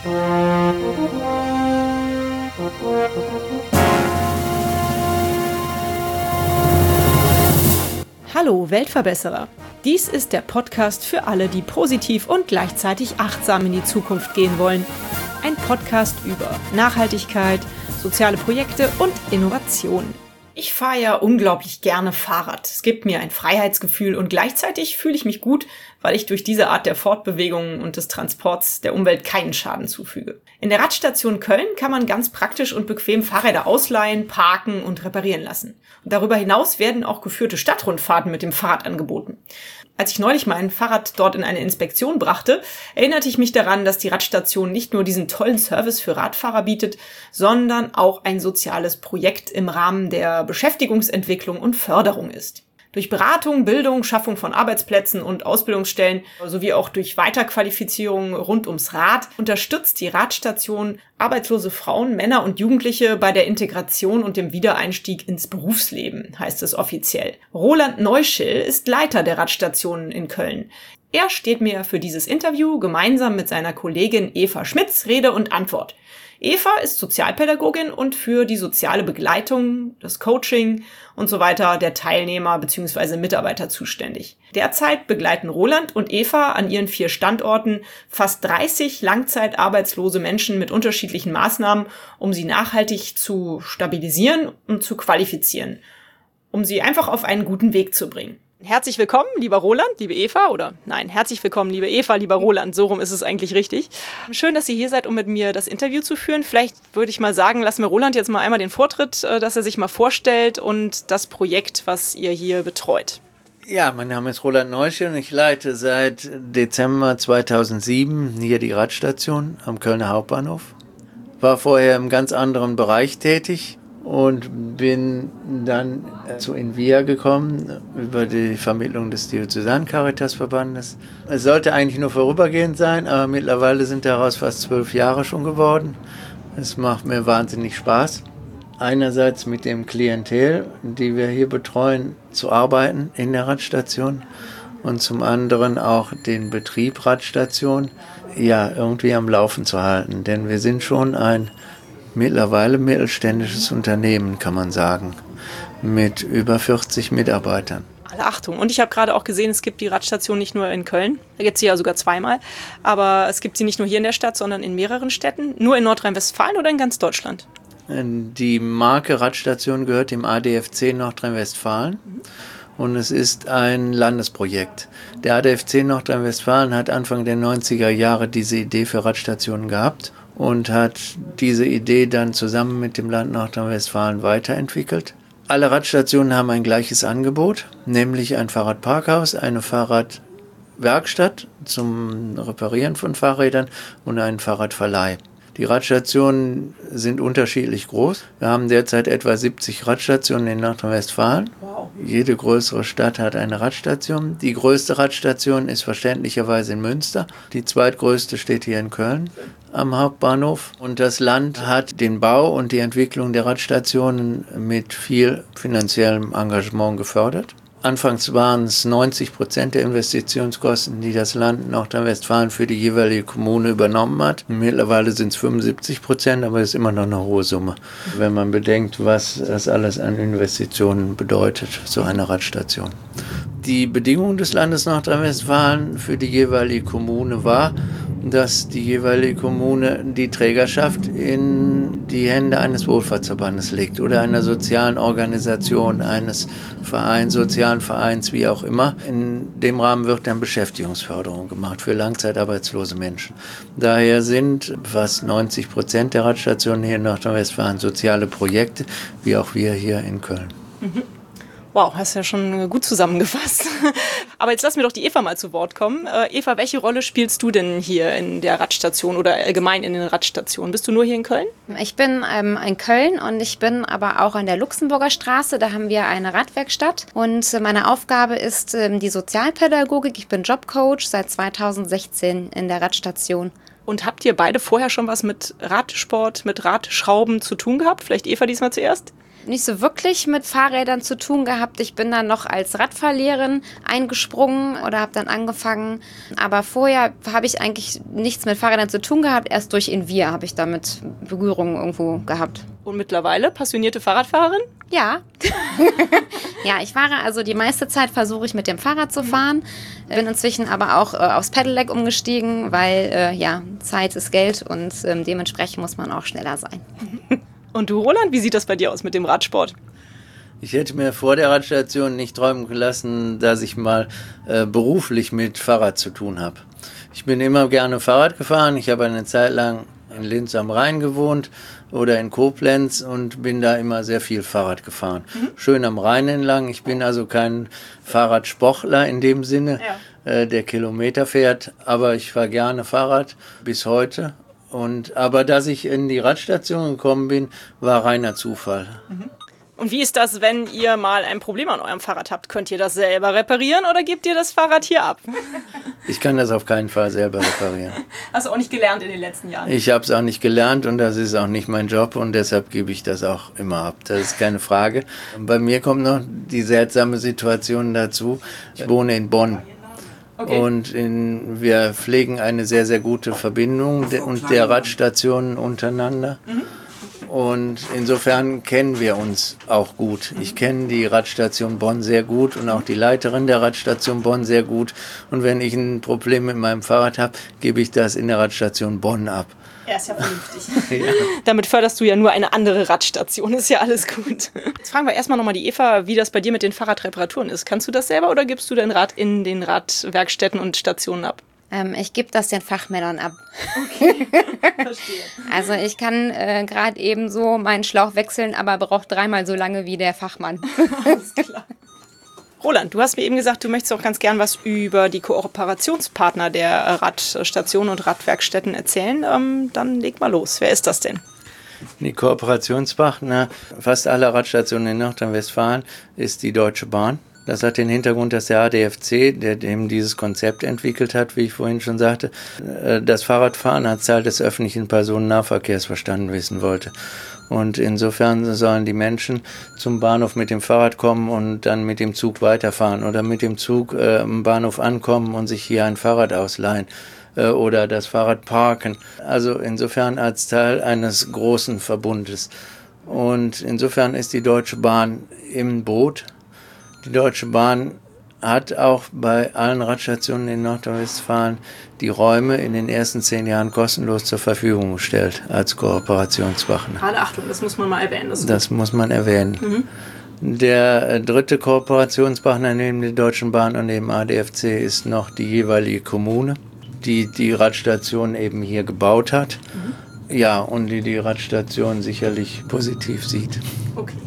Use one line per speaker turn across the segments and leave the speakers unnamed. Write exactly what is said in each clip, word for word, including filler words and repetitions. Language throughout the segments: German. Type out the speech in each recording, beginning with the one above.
Hallo Weltverbesserer! Dies ist der Podcast für alle, die positiv und gleichzeitig achtsam in die Zukunft gehen wollen. Ein Podcast über Nachhaltigkeit, soziale Projekte und Innovation. Ich fahre ja unglaublich gerne Fahrrad. Es gibt mir ein Freiheitsgefühl und gleichzeitig fühle ich mich gut, weil ich durch diese Art der Fortbewegung und des Transports der Umwelt keinen Schaden zufüge. In der Radstation Köln kann man ganz praktisch und bequem Fahrräder ausleihen, parken und reparieren lassen. Und darüber hinaus werden auch geführte Stadtrundfahrten mit dem Fahrrad angeboten. Als ich neulich mein Fahrrad dort in eine Inspektion brachte, erinnerte ich mich daran, dass die Radstation nicht nur diesen tollen Service für Radfahrer bietet, sondern auch ein soziales Projekt im Rahmen der Beschäftigungsentwicklung und Förderung ist. Durch Beratung, Bildung, Schaffung von Arbeitsplätzen und Ausbildungsstellen sowie auch durch Weiterqualifizierung rund ums Rad unterstützt die Radstation arbeitslose Frauen, Männer und Jugendliche bei der Integration und dem Wiedereinstieg ins Berufsleben, heißt es offiziell. Roland Neuschill ist Leiter der Radstationen in Köln. Er steht mir für dieses Interview gemeinsam mit seiner Kollegin Eva Schmitz Rede und Antwort. Eva ist Sozialpädagogin und für die soziale Begleitung, das Coaching und so weiter der Teilnehmer bzw. Mitarbeiter zuständig. Derzeit begleiten Roland und Eva an ihren vier Standorten fast dreißig langzeitarbeitslose Menschen mit unterschiedlichen Maßnahmen, um sie nachhaltig zu stabilisieren und zu qualifizieren, um sie einfach auf einen guten Weg zu bringen. Herzlich willkommen, lieber Roland, liebe Eva, oder nein, herzlich willkommen, liebe Eva, lieber Roland, so rum ist es eigentlich richtig. Schön, dass ihr hier seid, um mit mir das Interview zu führen. Vielleicht würde ich mal sagen, lassen wir Roland jetzt mal einmal den Vortritt, dass er sich mal vorstellt und das Projekt, was ihr hier betreut.
Ja, mein Name ist Roland Neuschill und ich leite seit Dezember zweitausendsieben hier die Radstation am Kölner Hauptbahnhof. War vorher im ganz anderen Bereich tätig und bin dann zu Invia gekommen über die Vermittlung des Diözesan-Caritas-Verbandes. Es sollte eigentlich nur vorübergehend sein, aber mittlerweile sind daraus fast zwölf Jahre schon geworden. Es macht mir wahnsinnig Spaß. Einerseits mit dem Klientel, die wir hier betreuen, zu arbeiten in der Radstation und zum anderen auch den Betrieb Radstation ja irgendwie am Laufen zu halten. Denn wir sind schon ein mittlerweile mittelständisches Unternehmen, kann man sagen, mit über vierzig Mitarbeitern.
Alle Achtung. Und ich habe gerade auch gesehen, es gibt die Radstation nicht nur in Köln, da gibt es sie ja sogar zweimal, aber es gibt sie nicht nur hier in der Stadt, sondern in mehreren Städten. Nur in Nordrhein-Westfalen oder in ganz Deutschland?
Die Marke Radstation gehört dem A D F C Nordrhein-Westfalen. Mhm. Und es ist ein Landesprojekt. Der A D F C Nordrhein-Westfalen hat Anfang der neunziger Jahre diese Idee für Radstationen gehabt und hat diese Idee dann zusammen mit dem Land Nordrhein-Westfalen weiterentwickelt. Alle Radstationen haben ein gleiches Angebot, nämlich ein Fahrradparkhaus, eine Fahrradwerkstatt zum Reparieren von Fahrrädern und einen Fahrradverleih. Die Radstationen sind unterschiedlich groß. Wir haben derzeit etwa siebzig Radstationen in Nordrhein-Westfalen. Wow. Jede größere Stadt hat eine Radstation. Die größte Radstation ist verständlicherweise in Münster. Die zweitgrößte steht hier in Köln am Hauptbahnhof. Und das Land hat den Bau und die Entwicklung der Radstationen mit viel finanziellem Engagement gefördert. Anfangs waren es neunzig Prozent der Investitionskosten, die das Land Nordrhein-Westfalen für die jeweilige Kommune übernommen hat. Mittlerweile sind es fünfundsiebzig Prozent, aber es ist immer noch eine hohe Summe, wenn man bedenkt, was das alles an Investitionen bedeutet, so eine Radstation. Die Bedingung des Landes Nordrhein-Westfalen für die jeweilige Kommune war, dass die jeweilige Kommune die Trägerschaft in die Hände eines Wohlfahrtsverbandes legt oder einer sozialen Organisation, eines Vereins, sozialen Vereins, wie auch immer. In dem Rahmen wird dann Beschäftigungsförderung gemacht für langzeitarbeitslose Menschen. Daher sind fast neunzig Prozent der Radstationen hier in Nordrhein-Westfalen soziale Projekte, wie auch wir hier in Köln.
Mhm. Wow, hast ja schon gut zusammengefasst. Aber jetzt lass mir doch die Eva mal zu Wort kommen. Äh, Eva, welche Rolle spielst du denn hier in der Radstation oder allgemein in den Radstationen? Bist du nur hier in Köln?
Ich bin ähm, in Köln und ich bin aber auch an der Luxemburger Straße. Da haben wir eine Radwerkstatt und äh, meine Aufgabe ist ähm, die Sozialpädagogik. Ich bin Jobcoach seit zweitausendsechzehn in der Radstation.
Und habt ihr beide vorher schon was mit Radsport, mit Radschrauben zu tun gehabt? Vielleicht Eva diesmal zuerst?
nicht so wirklich mit Fahrrädern zu tun gehabt. Ich bin dann noch als Radfahrlehrerin eingesprungen oder habe dann angefangen. Aber vorher habe ich eigentlich nichts mit Fahrrädern zu tun gehabt. Erst durch Invia habe ich damit Berührung irgendwo gehabt.
Und mittlerweile passionierte Fahrradfahrerin?
Ja. Ja, ich fahre also die meiste Zeit versuche ich mit dem Fahrrad zu fahren. Bin inzwischen aber auch äh, aufs Pedelec umgestiegen, weil äh, ja, Zeit ist Geld und ähm, dementsprechend muss man auch schneller sein.
Und du, Roland, wie sieht das bei dir aus mit dem Radsport?
Ich hätte mir vor der Radstation nicht träumen lassen, dass ich mal äh, beruflich mit Fahrrad zu tun habe. Ich bin immer gerne Fahrrad gefahren. Ich habe eine Zeit lang in Linz am Rhein gewohnt oder in Koblenz und bin da immer sehr viel Fahrrad gefahren. Mhm. Schön am Rhein entlang. Ich bin also kein Fahrradsportler in dem Sinne, ja. äh, der Kilometer fährt, aber ich fahre gerne Fahrrad bis heute. Und, aber dass ich in die Radstation gekommen bin, war reiner Zufall.
Mhm. Und wie ist das, wenn ihr mal ein Problem an eurem Fahrrad habt? Könnt ihr das selber reparieren oder gebt ihr das Fahrrad hier ab?
Ich kann das auf keinen Fall selber reparieren.
Hast du auch nicht gelernt in den letzten Jahren?
Ich habe es auch nicht gelernt und das ist auch nicht mein Job und deshalb gebe ich das auch immer ab. Das ist keine Frage. Bei mir kommt noch die seltsame Situation dazu. Ich wohne in Bonn. Okay. Und in, wir pflegen eine sehr, sehr gute Verbindung de, und der Radstationen untereinander. Mhm. Und insofern kennen wir uns auch gut. Ich kenne die Radstation Bonn sehr gut und auch die Leiterin der Radstation Bonn sehr gut. Und wenn ich ein Problem mit meinem Fahrrad habe, gebe ich das in der Radstation Bonn ab.
Ja, ist ja vernünftig. Ja. Damit förderst du ja nur eine andere Radstation, ist ja alles gut. Jetzt fragen wir erstmal nochmal die Eva, wie das bei dir mit den Fahrradreparaturen ist. Kannst du das selber oder gibst du dein Rad in den Radwerkstätten und Stationen ab?
Ähm, ich gebe das den Fachmännern ab.
Okay, verstehe.
Also ich kann äh, gerade eben so meinen Schlauch wechseln, aber braucht dreimal so lange wie der Fachmann.
Alles klar. Roland, du hast mir eben gesagt, du möchtest auch ganz gern was über die Kooperationspartner der Radstationen und Radwerkstätten erzählen. Ähm, dann leg mal los. Wer ist das denn?
Die Kooperationspartner fast aller Radstationen in Nordrhein-Westfalen ist die Deutsche Bahn. Das hat den Hintergrund, dass der A D F C, der eben dieses Konzept entwickelt hat, wie ich vorhin schon sagte, das Fahrradfahren als Teil des öffentlichen Personennahverkehrs verstanden wissen wollte. Und insofern sollen die Menschen zum Bahnhof mit dem Fahrrad kommen und dann mit dem Zug weiterfahren oder mit dem Zug äh, am Bahnhof ankommen und sich hier ein Fahrrad ausleihen äh, oder das Fahrrad parken. Also insofern als Teil eines großen Verbundes. Und insofern ist die Deutsche Bahn im Boot. Die Deutsche Bahn hat auch bei allen Radstationen in Nordrhein-Westfalen die Räume in den ersten zehn Jahren kostenlos zur Verfügung gestellt als Kooperationspartner.
Gerade Achtung, das muss man mal erwähnen. Das,
das muss man erwähnen. Mhm. Der dritte Kooperationspartner neben der Deutschen Bahn und dem A D F C ist noch die jeweilige Kommune, die die Radstation eben hier gebaut hat. Mhm. Ja, und die die Radstation sicherlich positiv sieht.
Okay.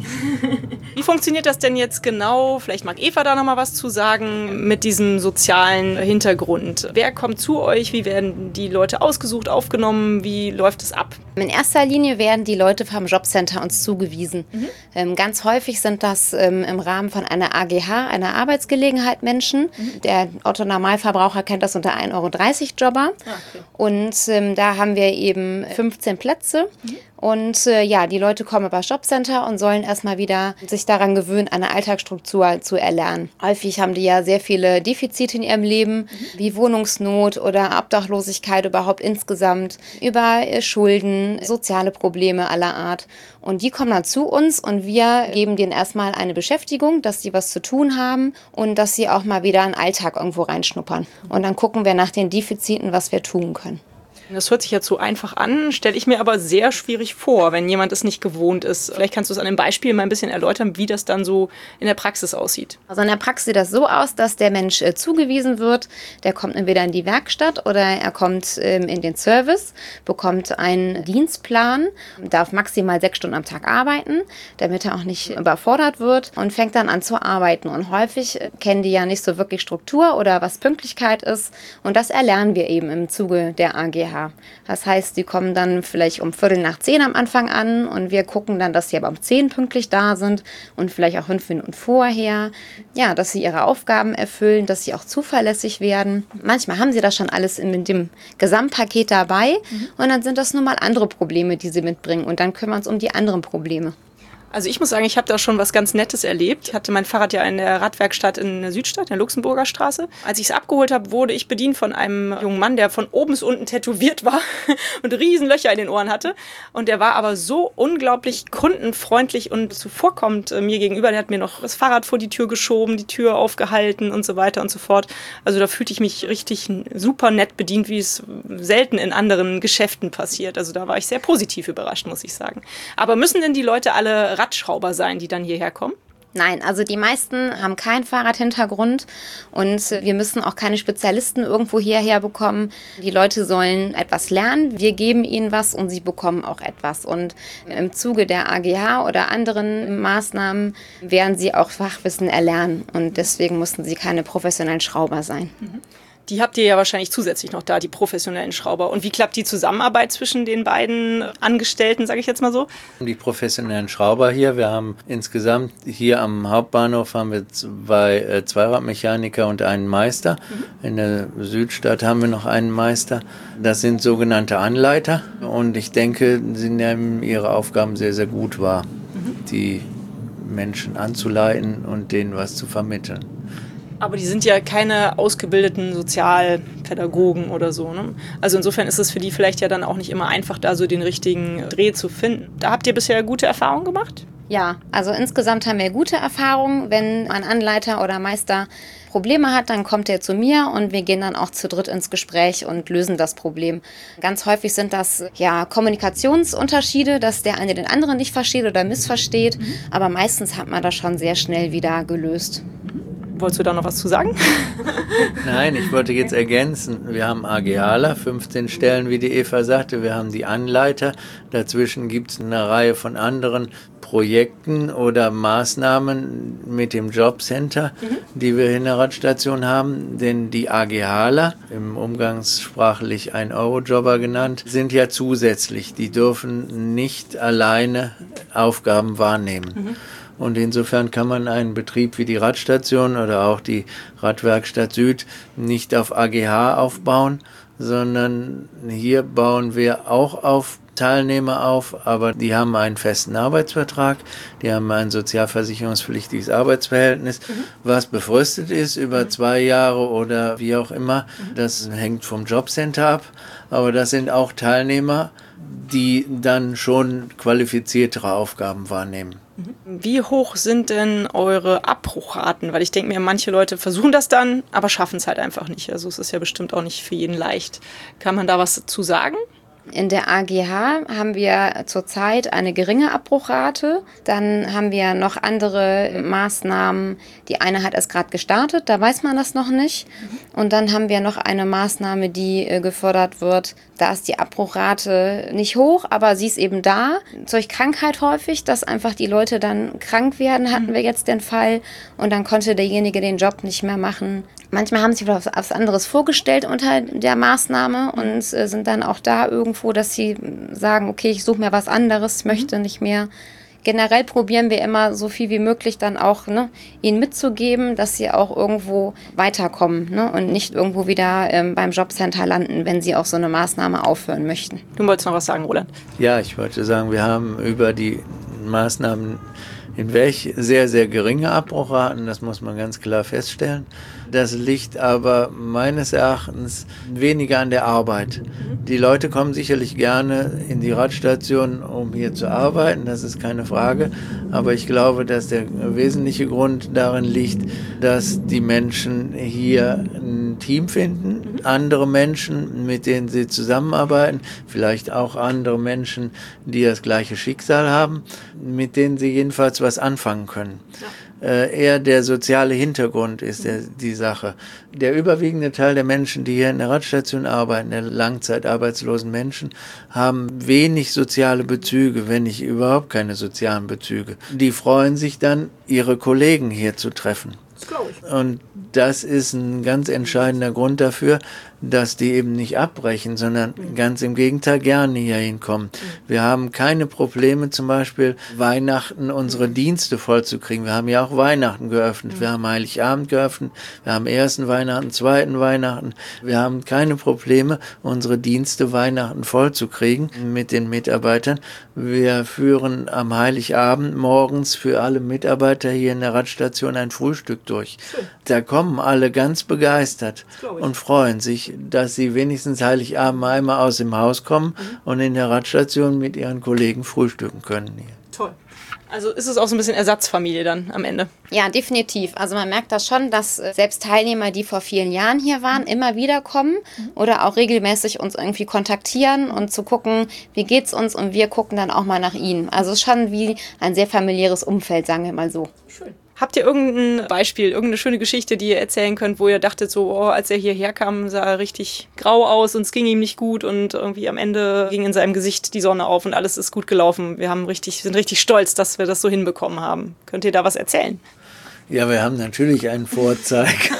Wie funktioniert das denn jetzt genau? Vielleicht mag Eva da noch mal was zu sagen mit diesem sozialen Hintergrund. Wer kommt zu euch? Wie werden die Leute ausgesucht, aufgenommen? Wie läuft es ab?
In erster Linie werden die Leute vom Jobcenter uns zugewiesen. Mhm. Ähm, ganz häufig sind das ähm, im Rahmen von einer A G H, einer Arbeitsgelegenheit Menschen. Mhm. Der Otto-Normalverbraucher kennt das unter ein Euro dreißig Jobber. Ah, okay. Und ähm, da haben wir eben fünfzehn Plätze. Mhm. Und äh, ja, die Leute kommen über das Jobcenter und sollen erstmal wieder sich daran gewöhnen, eine Alltagsstruktur zu erlernen. Häufig haben die ja sehr viele Defizite in ihrem Leben, mhm. wie Wohnungsnot oder Obdachlosigkeit überhaupt insgesamt, über äh, Schulden, soziale Probleme aller Art. Und die kommen dann zu uns und wir geben denen erstmal eine Beschäftigung, dass sie was zu tun haben und dass sie auch mal wieder in den Alltag irgendwo reinschnuppern. Und dann gucken wir nach den Defiziten, was wir tun können.
Das hört sich jetzt so einfach an, stelle ich mir aber sehr schwierig vor, wenn jemand es nicht gewohnt ist. Vielleicht kannst du es an einem Beispiel mal ein bisschen erläutern, wie das dann so in der Praxis aussieht.
Also in der Praxis sieht das so aus, dass der Mensch äh, zugewiesen wird. Der kommt entweder in die Werkstatt oder er kommt ähm, in den Service, bekommt einen Dienstplan, darf maximal sechs Stunden am Tag arbeiten, damit er auch nicht überfordert wird und fängt dann an zu arbeiten. Und häufig äh, kennen die ja nicht so wirklich Struktur oder was Pünktlichkeit ist. Und das erlernen wir eben im Zuge der A G H. Das heißt, die kommen dann vielleicht um Viertel nach zehn am Anfang an und wir gucken dann, dass sie aber um zehn pünktlich da sind und vielleicht auch fünf Minuten vorher. Ja, dass sie ihre Aufgaben erfüllen, dass sie auch zuverlässig werden. Manchmal haben sie das schon alles in dem Gesamtpaket dabei mhm. und dann sind das nun mal andere Probleme, die sie mitbringen und dann kümmern wir uns um die anderen Probleme.
Also ich muss sagen, ich habe da schon was ganz Nettes erlebt. Ich hatte mein Fahrrad ja in der Radwerkstatt in der Südstadt, in der Luxemburger Straße. Als ich es abgeholt habe, wurde ich bedient von einem jungen Mann, der von oben bis unten tätowiert war und riesen Löcher in den Ohren hatte. Und der war aber so unglaublich kundenfreundlich und zuvorkommend äh, mir gegenüber. Der hat mir noch das Fahrrad vor die Tür geschoben, die Tür aufgehalten und so weiter und so fort. Also da fühlte ich mich richtig super nett bedient, wie es selten in anderen Geschäften passiert. Also da war ich sehr positiv überrascht, muss ich sagen. Aber müssen denn die Leute alle Radschrauber sein, die dann hierher kommen?
Nein, also die meisten haben keinen Fahrradhintergrund und wir müssen auch keine Spezialisten irgendwo hierher bekommen. Die Leute sollen etwas lernen, wir geben ihnen was und sie bekommen auch etwas. Und im Zuge der A G H oder anderen Maßnahmen werden sie auch Fachwissen erlernen und deswegen mussten sie keine professionellen Schrauber sein.
Mhm. Die habt ihr ja wahrscheinlich zusätzlich noch da, die professionellen Schrauber. Und wie klappt die Zusammenarbeit zwischen den beiden Angestellten, sage ich jetzt mal so?
Die professionellen Schrauber hier, wir haben insgesamt hier am Hauptbahnhof haben wir zwei äh, Zweiradmechaniker und einen Meister. Mhm. In der Südstadt haben wir noch einen Meister. Das sind sogenannte Anleiter und ich denke, sie nehmen ihre Aufgaben sehr, sehr gut wahr, mhm. die Menschen anzuleiten und denen was zu vermitteln.
Aber die sind ja keine ausgebildeten Sozialpädagogen oder so, ne? Also insofern ist es für die vielleicht ja dann auch nicht immer einfach, da so den richtigen Dreh zu finden. Da habt ihr bisher gute Erfahrungen gemacht?
Ja, also insgesamt haben wir gute Erfahrungen. Wenn ein Anleiter oder Meister Probleme hat, dann kommt er zu mir und wir gehen dann auch zu dritt ins Gespräch und lösen das Problem. Ganz häufig sind das ja Kommunikationsunterschiede, dass der eine den anderen nicht versteht oder missversteht, mhm. aber meistens hat man das schon sehr schnell wieder gelöst.
Wolltest du da noch was zu sagen?
Nein, ich wollte jetzt ergänzen. Wir haben AGHler, fünfzehn Stellen, wie die Eva sagte. Wir haben die Anleiter. Dazwischen gibt es eine Reihe von anderen Projekten oder Maßnahmen mit dem Jobcenter, mhm. die wir in der Radstation haben. Denn die AGHler, im umgangssprachlich ein Euro Jobber genannt, sind ja zusätzlich. Die dürfen nicht alleine Aufgaben wahrnehmen. Mhm. Und insofern kann man einen Betrieb wie die Radstation oder auch die Radwerkstatt Süd nicht auf A G H aufbauen, sondern hier bauen wir auch auf Teilnehmer auf, aber die haben einen festen Arbeitsvertrag, die haben ein sozialversicherungspflichtiges Arbeitsverhältnis, mhm. was befristet ist über mhm. zwei Jahre oder wie auch immer. Mhm. Das hängt vom Jobcenter ab, aber das sind auch Teilnehmer, die dann schon qualifiziertere Aufgaben wahrnehmen.
Wie hoch sind denn eure Abbruchraten? Weil ich denke mir, manche Leute versuchen das dann, aber schaffen es halt einfach nicht. Also es ist ja bestimmt auch nicht für jeden leicht. Kann man da was dazu sagen?
In der A G H haben wir zurzeit eine geringe Abbruchrate. Dann haben wir noch andere Maßnahmen. Die eine hat erst gerade gestartet, da weiß man das noch nicht. Und dann haben wir noch eine Maßnahme, die gefördert wird. Da ist die Abbruchrate nicht hoch, aber sie ist eben da. Durch Krankheit häufig, dass einfach die Leute dann krank werden, hatten wir jetzt den Fall. Und dann konnte derjenige den Job nicht mehr machen. Manchmal haben sie was, was anderes vorgestellt unter der Maßnahme und äh, sind dann auch da irgendwo, dass sie sagen, okay, ich suche mir was anderes, möchte nicht mehr. Generell probieren wir immer so viel wie möglich dann auch, ne, ihnen mitzugeben, dass sie auch irgendwo weiterkommen, ne, und nicht irgendwo wieder ähm, beim Jobcenter landen, wenn sie auch so eine Maßnahme aufhören möchten.
Du wolltest noch was sagen, Roland?
Ja, ich wollte sagen, wir haben über die Maßnahmen hinweg sehr, sehr geringe Abbruchraten, das muss man ganz klar feststellen. Das liegt aber meines Erachtens weniger an der Arbeit. Die Leute kommen sicherlich gerne in die Radstation, um hier zu arbeiten, das ist keine Frage. Aber ich glaube, dass der wesentliche Grund darin liegt, dass die Menschen hier ein Team finden, andere Menschen, mit denen sie zusammenarbeiten, vielleicht auch andere Menschen, die das gleiche Schicksal haben, mit denen sie jedenfalls was anfangen können. Ja. Äh, eher der soziale Hintergrund ist der, die Sache. Der überwiegende Teil der Menschen, die hier in der Radstation arbeiten, der langzeitarbeitslosen Menschen, haben wenig soziale Bezüge, wenn nicht überhaupt keine sozialen Bezüge. Die freuen sich dann, ihre Kollegen hier zu treffen. Und das ist ein ganz entscheidender Grund dafür, dass die eben nicht abbrechen, sondern mhm. ganz im Gegenteil gerne hier hinkommen. Mhm. Wir haben keine Probleme, zum Beispiel Weihnachten unsere mhm. Dienste vollzukriegen. Wir haben ja auch Weihnachten geöffnet. Mhm. Wir haben Heiligabend geöffnet. Wir haben ersten Weihnachten, zweiten Weihnachten. Wir haben keine Probleme, unsere Dienste Weihnachten vollzukriegen mit den Mitarbeitern. Wir führen am Heiligabend morgens für alle Mitarbeiter hier in der Radstation ein Frühstück durch. Schön. Da kommen alle ganz begeistert und freuen sich, dass sie wenigstens Heiligabend einmal aus dem Haus kommen mhm. und in der Radstation mit ihren Kollegen frühstücken können hier.
Toll. Also ist es auch so ein bisschen Ersatzfamilie dann am Ende?
Ja, definitiv. Also man merkt das schon, dass selbst Teilnehmer, die vor vielen Jahren hier waren, immer wieder kommen oder auch regelmäßig uns irgendwie kontaktieren und zu gucken, wie geht's uns, und wir gucken dann auch mal nach ihnen. Also es ist schon wie ein sehr familiäres Umfeld, sagen wir mal so.
Schön. Habt ihr irgendein Beispiel, irgendeine schöne Geschichte, die ihr erzählen könnt, wo ihr dachtet so, oh, als er hierher kam, sah er richtig grau aus und es ging ihm nicht gut und irgendwie am Ende ging in seinem Gesicht die Sonne auf und alles ist gut gelaufen. Wir haben richtig, sind richtig stolz, dass wir das so hinbekommen haben. Könnt ihr da was erzählen?
Ja, wir haben natürlich einen Vorzeig.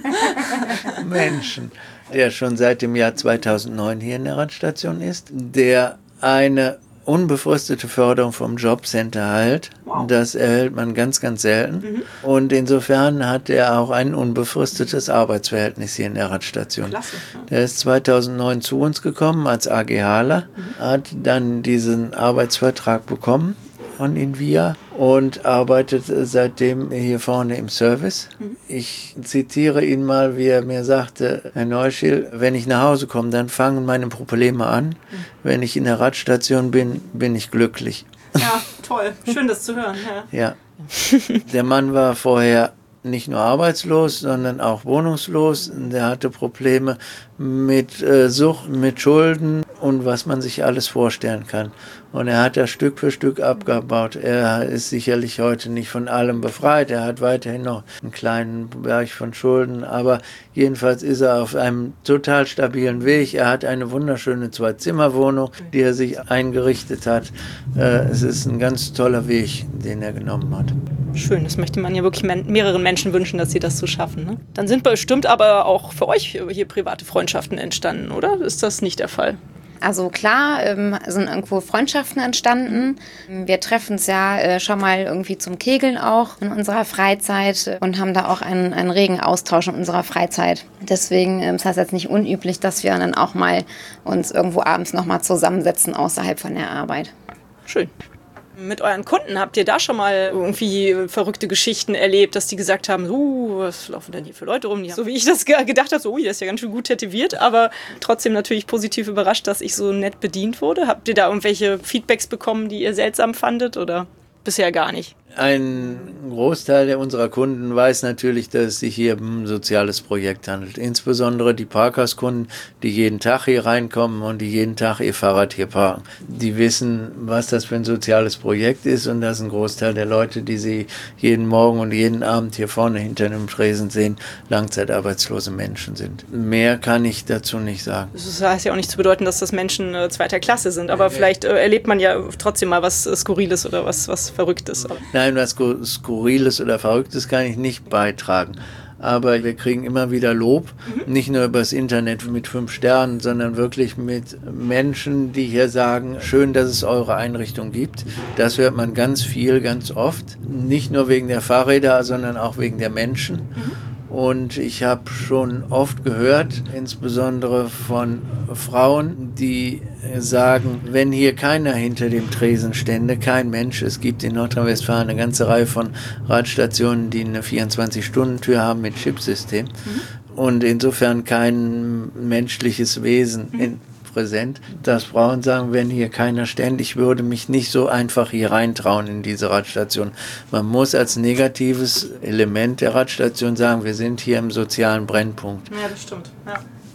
Menschen, der schon seit dem Jahr zweitausendneun hier in der Radstation ist, der eine unbefristete Förderung vom Jobcenter erhält. Wow. Das erhält man ganz, ganz selten. Mhm. Und insofern hat er auch ein unbefristetes Arbeitsverhältnis hier in der Radstation. Klasse. Der ist zweitausendneun zu uns gekommen als AGHler, mhm. hat dann diesen Arbeitsvertrag bekommen von Invia und arbeitet seitdem hier vorne im Service. Mhm. Ich zitiere ihn mal, wie er mir sagte: Herr Neuschiel, wenn ich nach Hause komme, dann fangen meine Probleme an. Mhm. Wenn ich in der Radstation bin, bin ich glücklich.
Ja, toll. Schön, das zu hören. Ja.
Ja. Der Mann war vorher nicht nur arbeitslos, sondern auch wohnungslos. Der hatte Probleme mit äh, Sucht, mit Schulden und was man sich alles vorstellen kann. Und er hat das Stück für Stück abgebaut. Er ist sicherlich heute nicht von allem befreit. Er hat weiterhin noch einen kleinen Berg von Schulden. Aber jedenfalls ist er auf einem total stabilen Weg. Er hat eine wunderschöne Zwei-Zimmer-Wohnung, die er sich eingerichtet hat. Äh, es ist ein ganz toller Weg, den er genommen hat.
Schön, das möchte man ja wirklich mehreren Menschen wünschen, dass sie das so schaffen. Ne? Dann sind bestimmt aber auch für euch hier private Freundschaften entstanden, oder? Ist das nicht der Fall?
Also klar, ähm, sind irgendwo Freundschaften entstanden. Wir treffen uns ja äh, schon mal irgendwie zum Kegeln auch in unserer Freizeit und haben da auch einen, einen regen Austausch in unserer Freizeit. Deswegen ähm, ist das jetzt nicht unüblich, dass wir dann auch mal uns irgendwo abends nochmal zusammensetzen außerhalb von der Arbeit.
Schön. Mit euren Kunden, habt ihr da schon mal irgendwie verrückte Geschichten erlebt, dass die gesagt haben, uh, was laufen denn hier für Leute rum? Die haben, so wie ich das ge- gedacht habe, so, ui, das ist ja ganz schön gut tätowiert, aber trotzdem natürlich positiv überrascht, dass ich so nett bedient wurde. Habt ihr da irgendwelche Feedbacks bekommen, die ihr seltsam fandet, oder bisher gar nicht?
Ein Großteil unserer Kunden weiß natürlich, dass es sich hier um ein soziales Projekt handelt. Insbesondere die Parkhauskunden, die jeden Tag hier reinkommen und die jeden Tag ihr Fahrrad hier parken. Die wissen, was das für ein soziales Projekt ist, und dass ein Großteil der Leute, die sie jeden Morgen und jeden Abend hier vorne hinter einem Tresen sehen, langzeitarbeitslose Menschen sind. Mehr kann ich dazu nicht sagen.
Das heißt ja auch nicht zu bedeuten, dass das Menschen äh, zweiter Klasse sind, aber vielleicht äh, erlebt man ja trotzdem mal was äh, Skurriles oder was, was Verrücktes.
Nein, was Skurriles oder Verrücktes kann ich nicht beitragen. Aber wir kriegen immer wieder Lob, mhm. nicht nur übers Internet mit fünf Sternen, sondern wirklich mit Menschen, die hier sagen, schön, dass es eure Einrichtung gibt. Das hört man ganz viel, ganz oft. Nicht nur wegen der Fahrräder, sondern auch wegen der Menschen. Mhm. Und ich habe schon oft gehört, insbesondere von Frauen, die sagen, wenn hier keiner hinter dem Tresen stände, kein Mensch, es gibt in Nordrhein-Westfalen eine ganze Reihe von Radstationen, die eine vierundzwanzig-Stunden-Tür haben mit Chipsystem, mhm. und insofern kein menschliches Wesen mhm. in präsent, dass Frauen sagen, wenn hier keiner stände, ich würde mich nicht so einfach hier reintrauen in diese Radstation. Man muss als negatives Element der Radstation sagen, wir sind hier im sozialen Brennpunkt.
Ja, das stimmt. Ja.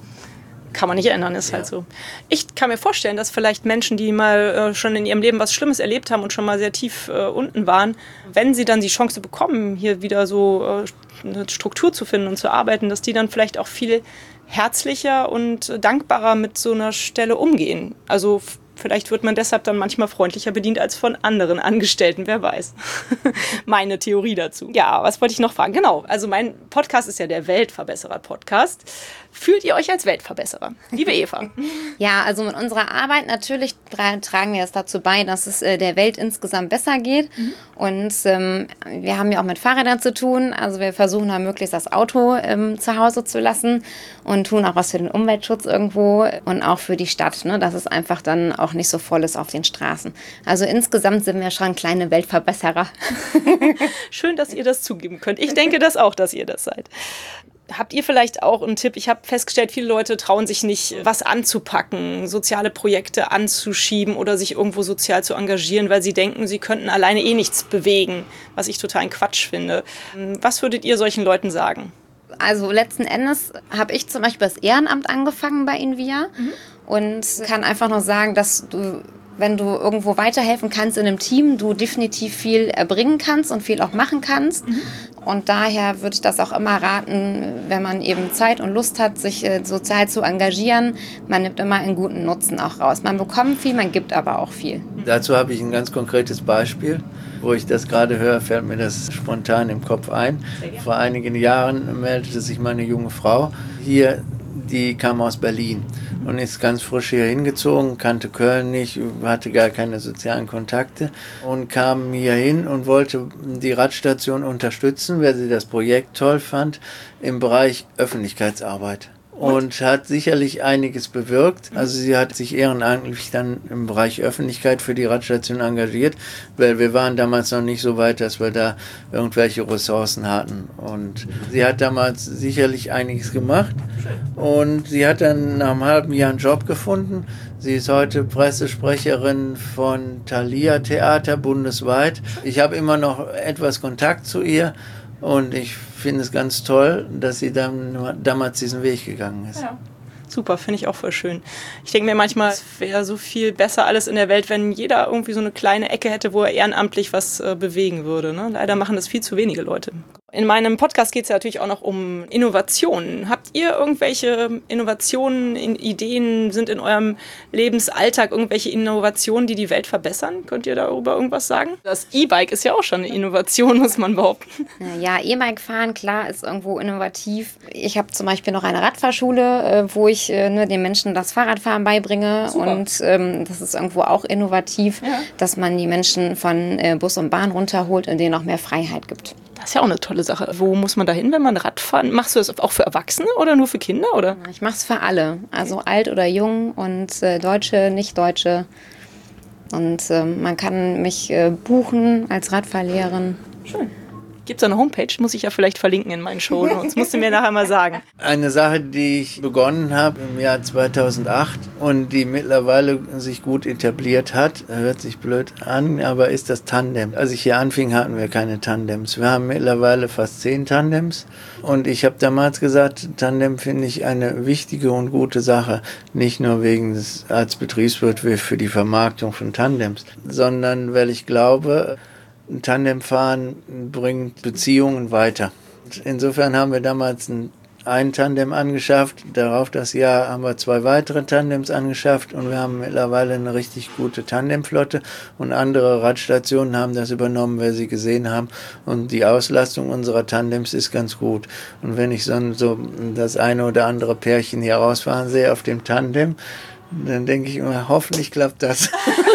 Kann man nicht ändern, ist ja. halt so. Ich kann mir vorstellen, dass vielleicht Menschen, die mal äh, schon in ihrem Leben was Schlimmes erlebt haben und schon mal sehr tief äh, unten waren, wenn sie dann die Chance bekommen, hier wieder so äh, eine Struktur zu finden und zu arbeiten, dass die dann vielleicht auch viel herzlicher und dankbarer mit so einer Stelle umgehen. Also f- vielleicht wird man deshalb dann manchmal freundlicher bedient als von anderen Angestellten, wer weiß. Meine Theorie dazu. Ja, was wollte ich noch fragen? Genau, also mein Podcast ist ja der Weltverbesserer-Podcast. Fühlt ihr euch als Weltverbesserer? Liebe Eva.
Ja, also mit unserer Arbeit natürlich tragen wir es dazu bei, dass es äh, der Welt insgesamt besser geht. Mhm. Und ähm, wir haben ja auch mit Fahrrädern zu tun. Also wir versuchen da möglichst das Auto ähm, zu Hause zu lassen und tun auch was für den Umweltschutz irgendwo und auch für die Stadt, ne, dass es einfach dann auch nicht so voll ist auf den Straßen. Also insgesamt sind wir schon kleine Weltverbesserer.
Schön, dass ihr das zugeben könnt. Ich denke das auch, dass ihr das seid. Habt ihr vielleicht auch einen Tipp? Ich habe festgestellt, viele Leute trauen sich nicht, was anzupacken, soziale Projekte anzuschieben oder sich irgendwo sozial zu engagieren, weil sie denken, sie könnten alleine eh nichts bewegen, was ich total Quatsch finde. Was würdet ihr solchen Leuten sagen?
Also letzten Endes habe ich zum Beispiel das Ehrenamt angefangen bei Invia mhm. und kann einfach nur sagen, dass du, wenn du irgendwo weiterhelfen kannst in einem Team, du definitiv viel erbringen kannst und viel auch machen kannst. Mhm. Und daher würde ich das auch immer raten, wenn man eben Zeit und Lust hat, sich äh, sozial zu engagieren. Man nimmt immer einen guten Nutzen auch raus. Man bekommt viel, man gibt aber auch viel.
Dazu habe ich ein ganz konkretes Beispiel. Wo ich das gerade höre, fällt mir das spontan im Kopf ein. Vor einigen Jahren meldete sich meine junge Frau hier, die kam aus Berlin und ist ganz frisch hier hingezogen, kannte Köln nicht, hatte gar keine sozialen Kontakte und kam hier hin und wollte die Radstation unterstützen, weil sie das Projekt toll fand im Bereich Öffentlichkeitsarbeit. Und hat sicherlich einiges bewirkt. Also sie hat sich ehrenamtlich dann im Bereich Öffentlichkeit für die Radstation engagiert, weil wir waren damals noch nicht so weit, dass wir da irgendwelche Ressourcen hatten. Und sie hat damals sicherlich einiges gemacht. Und sie hat dann nach einem halben Jahr einen Job gefunden. Sie ist heute Pressesprecherin von Thalia Theater bundesweit. Ich habe immer noch etwas Kontakt zu ihr. Und ich finde es ganz toll, dass sie dann damals diesen Weg gegangen ist.
Ja. Super, finde ich auch voll schön. Ich denke mir manchmal, es wäre so viel besser alles in der Welt, wenn jeder irgendwie so eine kleine Ecke hätte, wo er ehrenamtlich was äh, bewegen würde. Ne? Leider machen das viel zu wenige Leute. In meinem Podcast geht es ja natürlich auch noch um Innovationen. Habt ihr irgendwelche Innovationen, Ideen, sind in eurem Lebensalltag irgendwelche Innovationen, die die Welt verbessern? Könnt ihr darüber irgendwas sagen? Das E-Bike ist ja auch schon eine Innovation, muss man behaupten.
Ja, E-Bike fahren, klar, ist irgendwo innovativ. Ich habe zum Beispiel noch eine Radfahrschule, wo ich ne, den Menschen das Fahrradfahren beibringe. Super. Und ähm, das ist irgendwo auch innovativ, ja. dass man die Menschen von äh, Bus und Bahn runterholt und denen auch mehr Freiheit gibt.
Das ist ja auch eine tolle Sache. Wo muss man da hin, wenn man Radfahren? Machst du das auch für Erwachsene oder nur für Kinder? Oder?
Ich mache es für alle. Also alt oder jung und äh, Deutsche, Nicht-Deutsche. Und äh, man kann mich äh, buchen als Radfahrlehrerin.
Schön. Gibt es eine Homepage? Muss ich ja vielleicht verlinken in meinen Shownotes. Musst du mir nachher mal sagen.
Eine Sache, die ich begonnen habe im Jahr zweitausendacht und die mittlerweile sich gut etabliert hat, hört sich blöd an, aber ist das Tandem. Als ich hier anfing, hatten wir keine Tandems. Wir haben mittlerweile fast zehn Tandems und ich habe damals gesagt, Tandem finde ich eine wichtige und gute Sache. Nicht nur wegen des als Betriebswirt für die Vermarktung von Tandems, sondern weil ich glaube, Tandemfahren bringt Beziehungen weiter. Insofern haben wir damals ein, ein Tandem angeschafft, darauf das Jahr haben wir zwei weitere Tandems angeschafft und wir haben mittlerweile eine richtig gute Tandemflotte und andere Radstationen haben das übernommen, weil sie gesehen haben und die Auslastung unserer Tandems ist ganz gut. Und wenn ich so, so das eine oder andere Pärchen hier rausfahren sehe auf dem Tandem, dann denke ich immer, hoffentlich klappt das.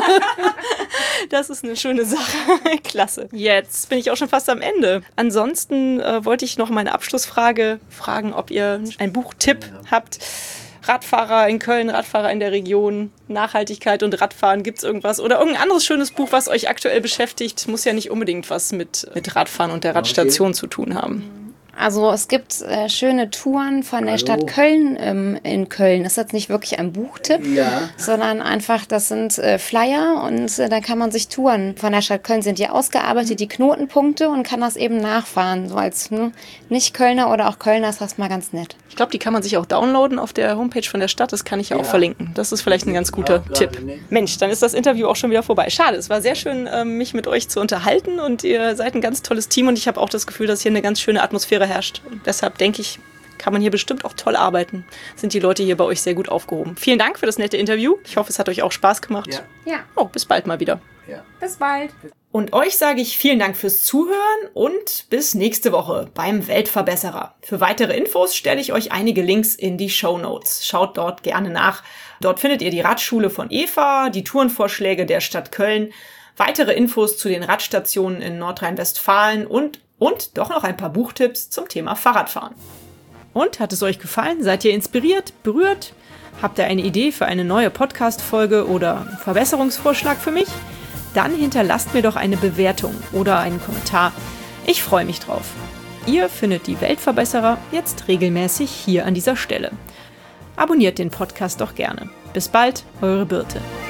Das ist eine schöne Sache. Klasse. Jetzt bin ich auch schon fast am Ende. Ansonsten äh, wollte ich noch meine Abschlussfrage fragen, ob ihr einen Buchtipp habt. Radfahrer in Köln, Radfahrer in der Region, Nachhaltigkeit und Radfahren, gibt es irgendwas? Oder irgendein anderes schönes Buch, was euch aktuell beschäftigt? Muss ja nicht unbedingt was mit, mit Radfahren und der Radstation zu tun haben.
Also es gibt äh, schöne Touren von der
Hallo.
Stadt Köln ähm, in Köln. Das ist jetzt nicht wirklich ein Buchtipp,
Ja.
sondern einfach, das sind äh, Flyer und äh, da kann man sich Touren von der Stadt Köln sind die ausgearbeitet, die Knotenpunkte und kann das eben nachfahren. So als ne, Nicht-Kölner oder auch Kölner ist das mal ganz nett.
Ich glaube, die kann man sich auch downloaden auf der Homepage von der Stadt. Das kann ich ja, ja. auch verlinken. Das ist vielleicht ein ganz guter Tipp. Mensch, dann ist das Interview auch schon wieder vorbei. Schade, es war sehr schön, mich mit euch zu unterhalten und ihr seid ein ganz tolles Team und ich habe auch das Gefühl, dass hier eine ganz schöne Atmosphäre herrscht. Und deshalb denke ich, kann man hier bestimmt auch toll arbeiten. Sind die Leute hier bei euch sehr gut aufgehoben. Vielen Dank für das nette Interview. Ich hoffe, es hat euch auch Spaß gemacht.
Ja. ja.
Oh, bis bald mal wieder.
Ja. Bis bald.
Und euch sage ich vielen Dank fürs Zuhören und bis nächste Woche beim Weltverbesserer. Für weitere Infos stelle ich euch einige Links in die Shownotes. Schaut dort gerne nach. Dort findet ihr die Radschule von Eva, die Tourenvorschläge der Stadt Köln, weitere Infos zu den Radstationen in Nordrhein-Westfalen und, und doch noch ein paar Buchtipps zum Thema Fahrradfahren. Und hat es euch gefallen? Seid ihr inspiriert, berührt? Habt ihr eine Idee für eine neue Podcast-Folge oder einen Verbesserungsvorschlag für mich? Dann hinterlasst mir doch eine Bewertung oder einen Kommentar. Ich freue mich drauf. Ihr findet die Weltverbesserer jetzt regelmäßig hier an dieser Stelle. Abonniert den Podcast doch gerne. Bis bald, eure Birte.